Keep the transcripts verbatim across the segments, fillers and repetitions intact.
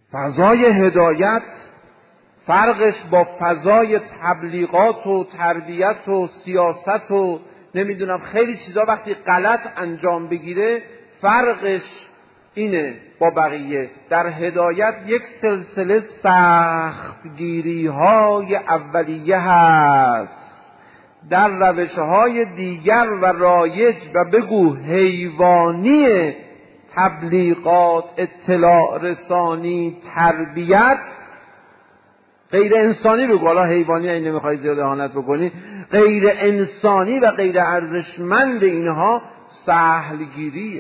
فضای هدایت فرقش با فضای تبلیغات و تربیت و سیاست و نمیدونم خیلی چیزا وقتی غلط انجام بگیره فرقش اینه با بقیه. در هدایت یک سلسله سختگیری های اولیه هست، در روش های دیگر و رایج و بگو حیوانی تبلیغات، اطلاع رسانی، تربیت، غیر انسانی بگو، حالا حیوانی این نمیخوای زیاد اهانت بکنی، غیر انسانی و غیر ارزشمند اینها سهلگیریه،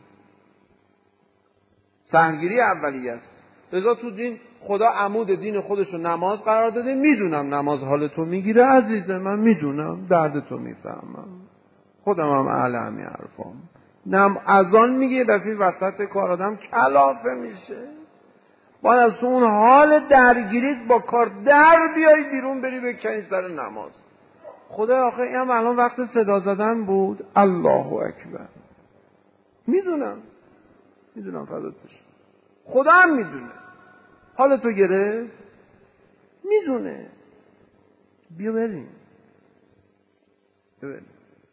سهلگیری اولیه است. لذا تو دین خدا عمود دین خودشو نماز قرار داده. میدونم نماز حال تو میگیره عزیزم، من میدونم درد تو میفهمم، خودم هم اهل همین حرفام. نم اذان میگه دفعه وسط کار آدم کلافه میشه، باید از اون حال درگیریت با کار در بیای بیرون بری بکنی سر نماز. خدا آخه این هم الان وقت صدا زدن بود. الله اکبر. میدونم میدونم فدات بشه، خدا هم میدونه حال تو گرفت، میدونه. بیا بریم بریم.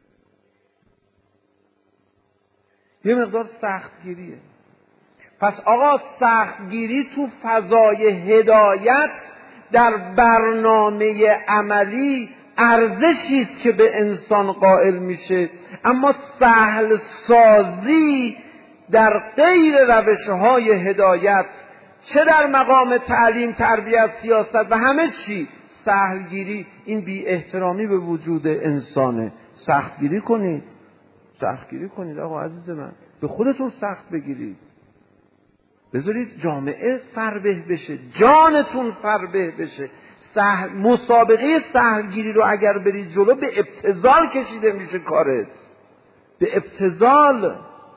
یه مقدار سختگیریه. پس آقا سختگیری تو فضای هدایت در برنامه عملی ارزشی است که به انسان قائل میشه، اما سهل سازی در غیر روش‌های هدایت، چه در مقام تعلیم، تربیت، سیاست و همه چی، سهلگیری، این بی احترامی به وجود انسانه. سختگیری کنید، سختگیری کنید آقا عزیز من، به خودتون سخت بگیرید، بذارید جامعه فربه بشه، جانتون فربه بشه. سهل مسابقه سهلگیری رو اگر برید جلو به ابتذال کشیده میشه کارت، به ابتذال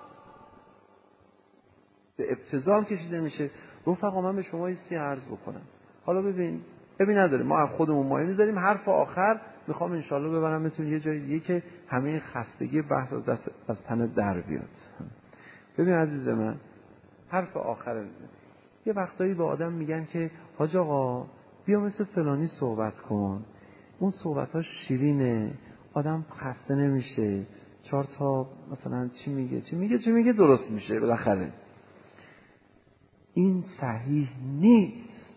به ابتذال کشیده میشه. رفقا من به شما یه سی عرض بکنم. حالا ببین ببین نداره، ما از خودمون مایه میذاریم. حرف آخر میخوام انشالله ببرمتون یه جای دیگه که همه خستگی بحث از دست از تن در بیاد. ببین عزیز من، حرف آخر، یه وقتایی به آدم میگن که حاج آقا بیا مثل فلانی صحبت کن، اون صحبتاش شیرینه، آدم خسته نمیشه، چهار تا مثلا چی میگه چی میگه چی میگه درست میشه بالاخره. این صحیح نیست.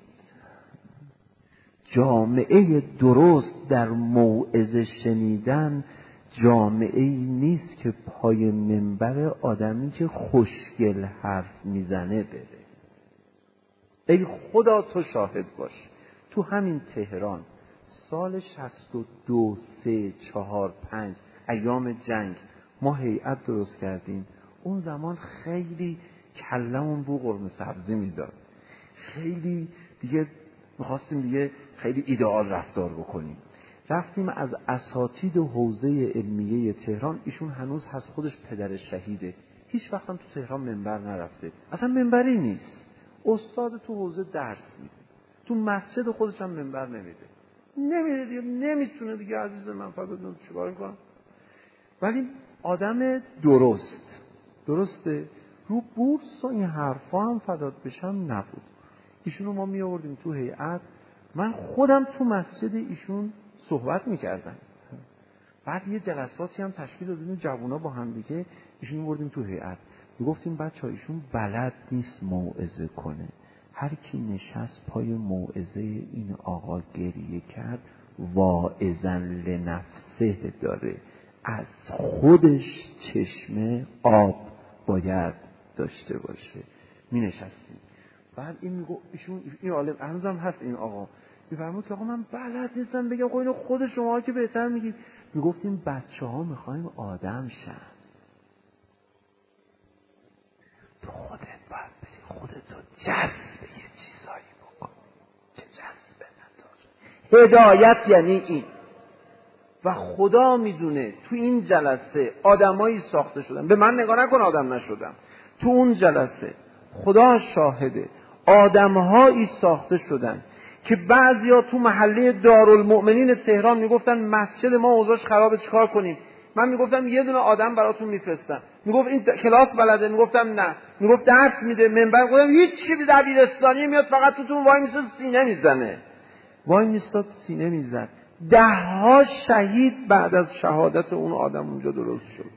جامعه درست در موعظه شنیدن جامعه ای نیست که پای منبر آدمی که خوشگل حرف میزنه بره. ای خدا تو شاهد باش، تو همین تهران سال شصت و دو سه چهار پنج ایام جنگ ما هیئت درست کردیم. اون زمان خیلی کلمون بو قرمه سبزی میداد، خیلی دیگه میخواستیم دیگه خیلی ایدئال رفتار بکنیم. رفتیم از اساتید حوزه علمیه تهران، ایشون هنوز هست، خودش پدر شهیده، هیچ وقت هم تو تهران منبر نرفته، اصلا منبری نیست، استاد تو حوزه درس میده، تو مسجد خودش هم منبر نمیده، نمیره دیگه، نمیتونه دیگه عزیز من، فقط چیکار کنم. ولی آدم درست درسته رو بورس و این حرفا هم فدات بشم نبود. ایشونو ما می آوردیم تو هیئت، من خودم تو مسجد ایشون صحبت میکردم. بعد یه جلساتی هم تشکیل دادیم جوونا با هم دیگه، ایشون آوردیم تو هیئت، میگفتیم بچه‌ها ایشون بلد نیست موعظه کنه، هر کی نشست پای موعظه این آقا گریه کرد واعظاً لنفسه داره، از خودش چشمه آب باید داشته باشه. می نشستیم، بعد این میگو ایشون این عالم هنوزم هست این آقا میفرمود که آقا من بلد نیستم بگم، خب اینو خود شما که بهتر میگید. میگفتیم بچه ها میخوایم آدم شن، تو خودت باید بری خودتو جذب یه چیزایی بکن که جذب نداره. هدایت یعنی این. و خدا میدونه تو این جلسه آدمایی ساخته شدن، به من نگاه نکن آدم نشدم، تو اون جلسه خدا شاهده آدمهایی ساخته شدن که بعضیا تو محله دارالمؤمنین تهران میگفتن مسجد ما اوضاعش خرابه چیکار کنیم. من میگفتم یه دونه آدم براتون میفرستم، میگفت این کلاس بلده، میگفتم نه، میگفت درس میده منبر، گفتم هیچ چی به دبیرستانی میاد فقط تو تو وای میسته سینه میزنه. وای میستاد سینه میزد. ده ها شهید بعد از شهادت اون آدم اونجا درست شد.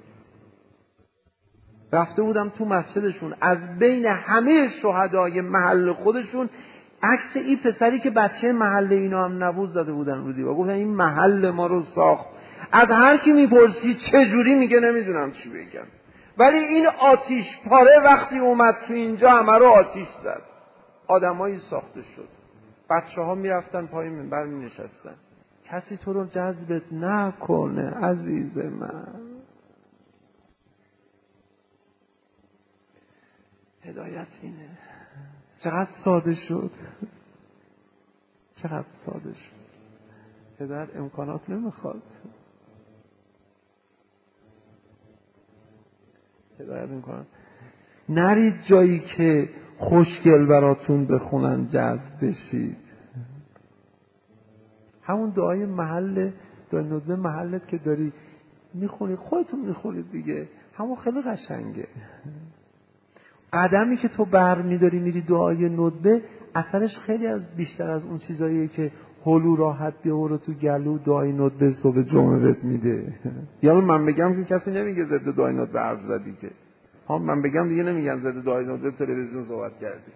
رفته بودم تو مسجدشون، از بین همه شهدای محل خودشون عکس این پسری که بچه محل اینا هم نبود زده بودن رو دیوار. گفتن این محل ما رو ساخت. از هر کی میپرسی چه جوری میگه نمیدونم چی بگم. ولی این آتیش پاره وقتی اومد تو اینجا همه رو آتیش زد. آدمایی ساخته شد. بچه ها میرفتن پای منبر می نشستن. کسی تو رو جذبت نکنه عزیز من. هدایت اینه. چقدر ساده شد، چقدر ساده شد. هدایت امکانات نمیخواد. هدایت امکانات. نرید جایی که خوشگل براتون بخونن جذب بشید. همون دعای محل دعای ندبه محلت که داری میخونی، خودتون میخونید دیگه، همون خیلی قشنگه. قدمی که تو بر میداری میری دعای ندبه، اثرش خیلی از بیشتر از اون چیزاییه که هلو راحت بیاره تو گلو دعای ندبه صبح جمعه بهت میده. یعنی من بگم که کسی نمیگه ضد دعای ندبه حرف زدی که. ها من بگم دیگه نمیگن ضد دعای ندبه تلویزیون صحبت کردی.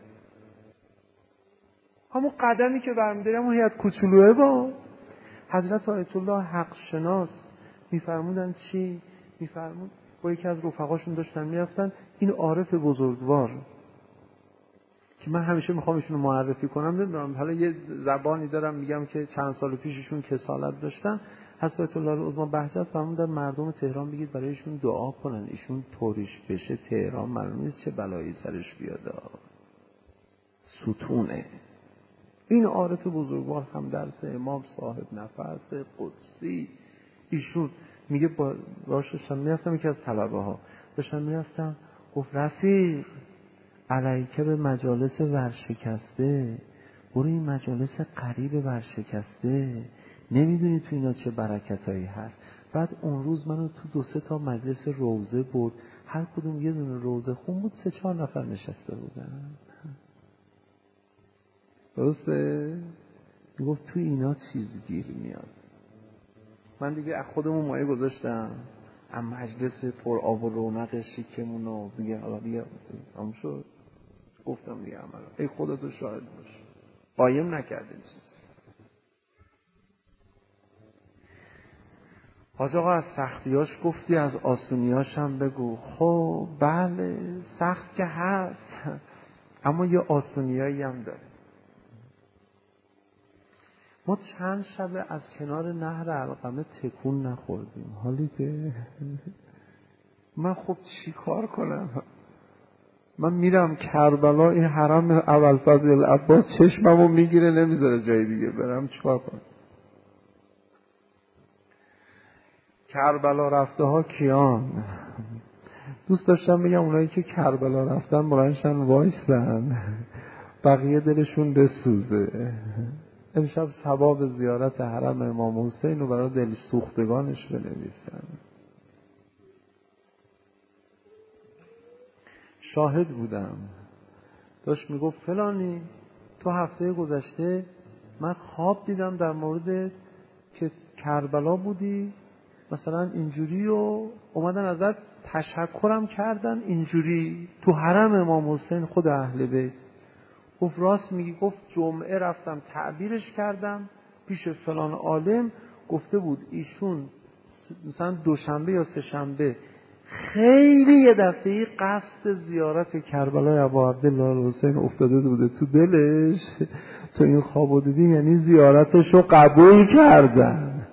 همون قدمی که برمی‌داری همون هیئت کوچولوئه با حضرت آیت الله حق شناس میفرمودن چی؟ میفرمود با یکی از رفقاشون داشتن میرفتن، این عارف بزرگوار که من همیشه میخوام ایشونو معرفی کنم، نمیدونم حالا یه زبانی دارم میگم که چند سال پیششون کسالت داشتن، حضرت الله العظما بهجت فرمودن مردم تهران بگید برایشون دعا کنن، ایشون طوریش بشه تهران معلوم نیست چه بلایی سرش بیاد. ستونه. این عارف بزرگوار هم درس امام صاحب نفس قدسی، ایشون میگه با راششم میرفتم، یکی از طلبه ها داشتم میرفتم گفت رفیق علیکه به مجالس ورشکسته، برو این مجالس قریب ورشکسته، نمیدونی تو اینا چه برکتایی هست. بعد اون روز منو تو دو سه تا مجلس روزه برد، هر کدوم یه دونه روزه خون بود، سه چهار نفر نشسته بودن. درسته؟ میگفت تو اینا چیز گیر میاد. من دیگه از خودمون مایه گذاشتم، هم مجلس پر آب و رونق شیکمونو دیگه حالا دیگه هم شد، گفتم دیگه عملا ای خودتو شاهد باش، قایم نکردیم چیز. حاج آقا از سختیاش گفتی، از آسونیاش هم بگو. خب بله سخت که هست، اما یه آسونیایی هم داره. ما چند شبه از کنار نهر علقمه تکون نخوردیم. حالیده من خب چی کار کنم؟ من میرم کربلا، این حرم ابوالفضل عباس چشممو میگیره نمیذاره جای دیگه برم، چیکار کنم؟ کربلا رفته ها کیان؟ دوست داشتم بگم اونایی که کربلا رفتن بلندشن وایسن بقیه دلشون بسوزه. امشب ثواب زیارت حرم امام حسین رو برای دل سوختگانش بنویسن. شاهد بودم، داشت میگفت فلانی تو هفته گذشته من خواب دیدم در مورد که کربلا بودی مثلا اینجوری و اومدن ازت تشکرم کردن اینجوری تو حرم امام حسین خود اهل بیت. گفت راست میگی. گفت جمعه رفتم تعبیرش کردم پیش فلان عالم، گفته بود ایشون مثلا دوشنبه یا سه شنبه خیلی یه دفعه قصد زیارت کربلای ابا عبدالله الحسین افتاده بوده تو دلش، تو این خوابو دیدی یعنی زیارتشو قبول کردن.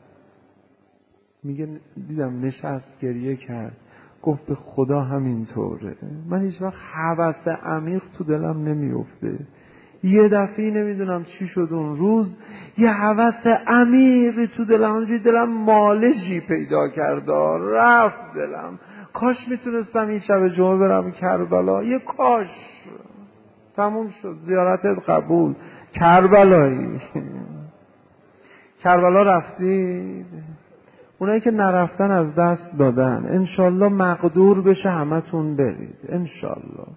میگه دیدم نشست گریه کرد، گفت به خدا همینطوره. من هیچ وقت هوس عمیق تو دلم نمیفته، یه دفعه نمیدونم چی شد اون روز یه هوس عمیقی تو دلم، اونجوری دلم مالشی پیدا کرد رفت دلم، کاش میتونستم این شب جمعه برم کربلا، یه کاش. تموم شد زیارتت قبول. کربلایی کربلا رفتید؟ اونایی که نرفتن از دست دادن، انشالله مقدور بشه همتون برید انشالله.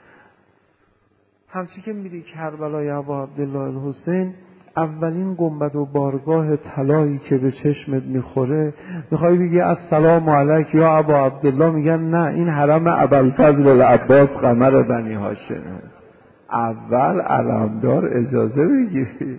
همچی که میری کربلای ابا عبدالله الحسین، اولین گنبد و بارگاه طلایی که به چشمت میخوره، میخوای بگی السلام علیک یا ابا عبدالله، میگن نه این حرم ابوالفضل العباس قمر بنی هاشم. اول علمدار اجازه بگیری.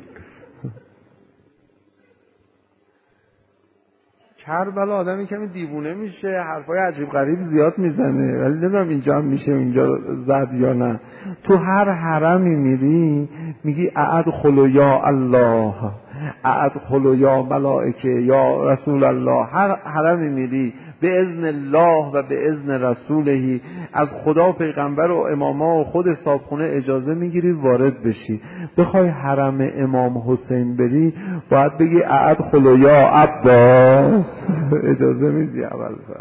کربلا آدمی کمی دیوونه میشه، حرفای عجیب غریب زیاد میزنه، ولی نمیدونم اینجا هم میشه اونجا زد یا نه. تو هر حرمی میری میگی اعدخل یا الله، اعدخل یا ملائکه یا رسول الله. هر حرمی میری به اذن الله و به اذن رسوله، از خدا و پیغمبر و اماما و خود صاحبخونه اجازه میگیری وارد بشی. بخوای حرم امام حسین بری باید بگی اعدخل یا عباس، اجازه میدی اول فرد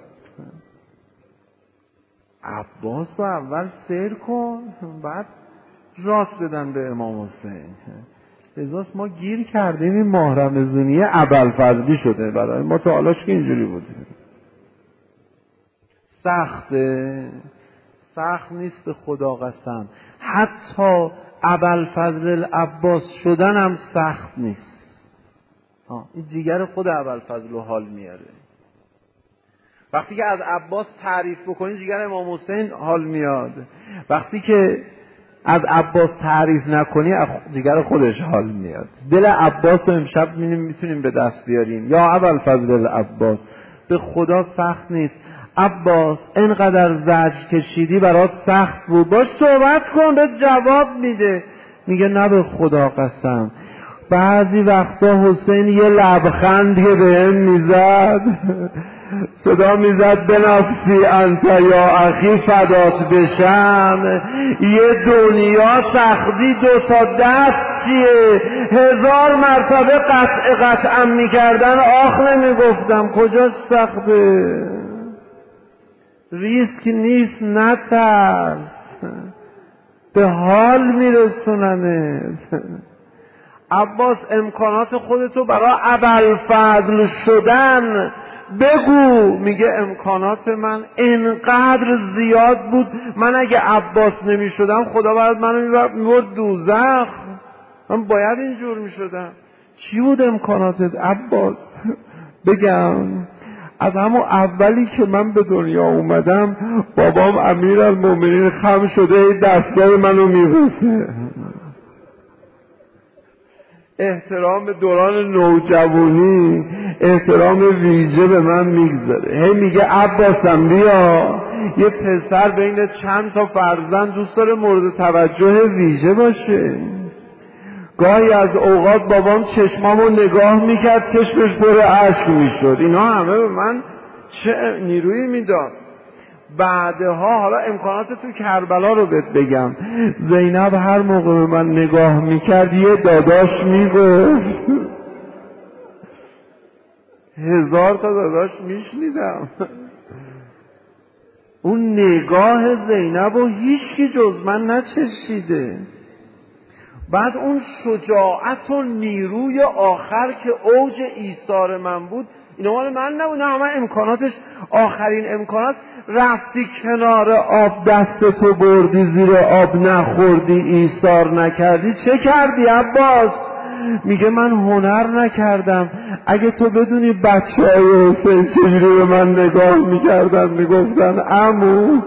عباس رو اول سیر کن، بعد راست بدن به امام حسین. لذاست ما گیر کردیم این ماه رمضونیه ابوالفضلی شده برای ما، تا حالاش که اینجوری بودیم. سخته؟ سخت نیست به خدا قسم. حتی ابوالفضل العباس شدن هم سخت نیست. آه. این جیگر خود ابوالفضل رو حال میاره. وقتی که از عباس تعریف بکنی جیگر امام حسین حال میاد، وقتی که از عباس تعریف نکنی جیگر خودش حال میاد. دل عباس رو امشب میتونیم به دست بیاریم. یا ابوالفضل العباس، به خدا سخت نیست. عباس اینقدر زجر کشیدی برات سخت بود، باش صحبت کن به جواب میده. میگه نه به خدا قسم. بعضی وقتا حسین یه لبخند که بهم میزد، صدا میزد به نفسی انت یا اخی فدات بشم، یه دنیا سختی دو تا دست چیه، هزار مرتبه قطع قطعم میکردن آخ نمیگفتم کجاش سخته. ریسک نیست نترس، به حال میرسوننت. عباس امکانات خودتو برای ابوالفضل شدن بگو. میگه امکانات من اینقدر زیاد بود، من اگه عباس نمی شدم خدا باید منو میبرد دوزخ، من باید اینجور می شدم. چی بود امکاناتت عباس؟ بگم از همون اولی که من به دنیا اومدم بابام امیرالمومنین خم شده دستای منو میبوسه. احترام دوران نوجوانی، احترام ویژه به من میگذاره. هی میگه عباسم بیا. یه پسر بین چند تا فرزند دوست داره مورد توجه ویژه باشه. گاهی از اوقات بابام چشمامو نگاه میکرد چشمش پر اشک میشد. اینا همه به من چه نیرویی میداد. بعدها حالا امکانات تو کربلا رو بهت بگم. زینب هر موقع به من نگاه میکرد یه داداش میگفت. هزار تا داداش میشنیدم. اون نگاه زینب رو هیچ کی جز من نچشیده. بعد اون شجاعت و نیروی آخر که اوج ایثار من بود، اینا مال من نبود، نه همه امکاناتش. آخرین امکانات رفتی کنار آب دستتو بردی زیر آب نخوردی ایثار نکردی، چه کردی عباس؟ میگه من هنر نکردم. اگه تو بدونی بچه های حسین چجوری به من نگاه میکردن، میگفتن عمو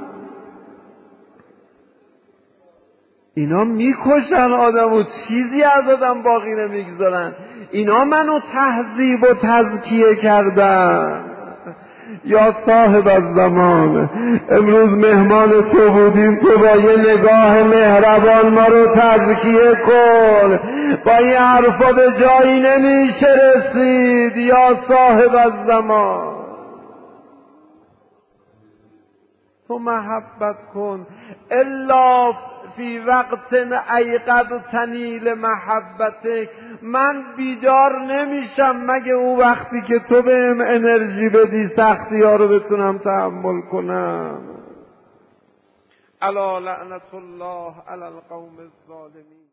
اینا میکشن آدمو، چیزی از آدم باقی نمیگذارن. اینا منو تهذیب و تزکیه کردن. یا صاحب الزمان، امروز مهمان تو بودیم، تو با یه نگاه مهربان ما رو تزکیه کن. با این حرفا به جایی نمیشه رسید. یا صاحب الزمان، تو محبت کن. الا فی وقت ایقظتنی لمحبتک، من بیدار نمیشم مگه اون وقتی که تو بهم انرژی بدی سختی ها رو بتونم تحمل کنم. الا لعنت الله علی القوم الظالمین.